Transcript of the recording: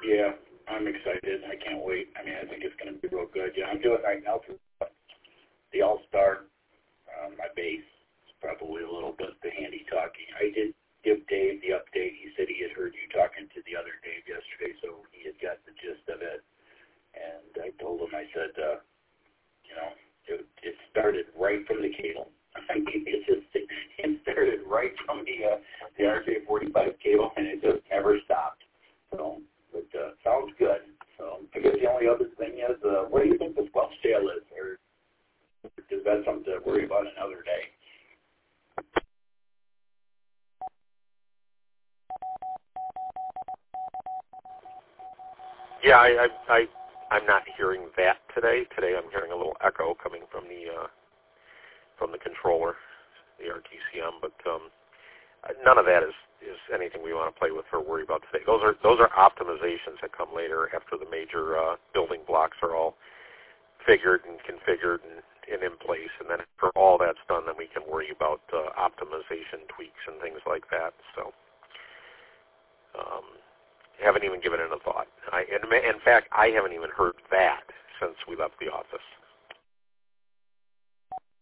Yeah, I'm excited. I can't wait. I mean, I think it's going to be real good. Yeah, I'm doing right now for the All-Star. My base is probably a little bit the handy talking. I did give Dave the update. He said he had heard you talking to the other Dave yesterday, so he had got the gist of it. And I told him, I said, it started right from the cable. I mean, it started right from the RJ45 cable, and it just never stopped. So, but sounds good. So, I guess the only other thing is, what do you think the squelch tail is? Or is that something to worry about another day? Yeah, I'm not hearing that today. Today I'm hearing a little echo coming from the controller, the RTCM, but none of that is anything we want to play with or worry about today. Those are optimizations that come later after the major building blocks are all figured and configured and in place, and then after all that's done, then we can worry about optimization tweaks and things like that. So haven't even given it a thought. In fact, I haven't even heard that since we left the office.